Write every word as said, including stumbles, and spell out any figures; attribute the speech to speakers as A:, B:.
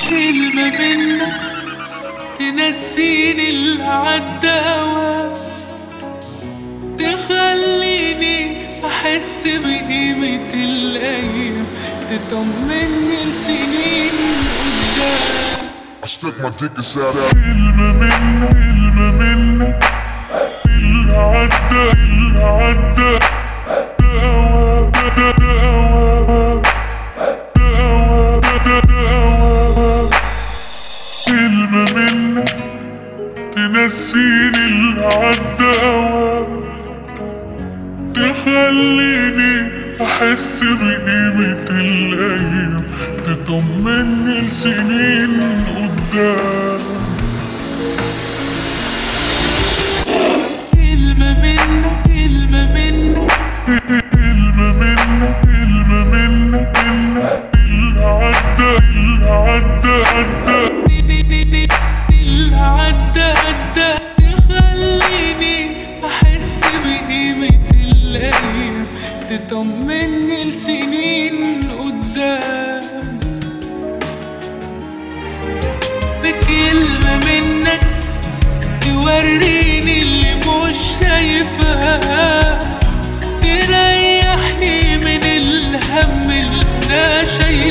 A: كلمة منك تنسيني اللي عدى هوا، تخليني أحس بقيمة الأيام، تطمني لسنين قدام.
B: I stuck my dick inside out.
A: كلمة منك كلمة منك اللي عدى اللي عدى ده هوا ده ده هوا ده هوا ده ده هوا. كلمة منك تنسيني اللي عدى هوا، تخليني أحس بقيمة الأيام، تطمني لسنين قدام. كلمة منك كلمة منك كلمة منك كلمة منك منك اللي عدى اللي عدى عدى اللي عدى عدى، تخليني أحس بقيمة الأيام، تطمني لسنين قدام. بكلمة منك توريني اللي مش شايفاه، تريحني من الهم اللي أنا شايفاه.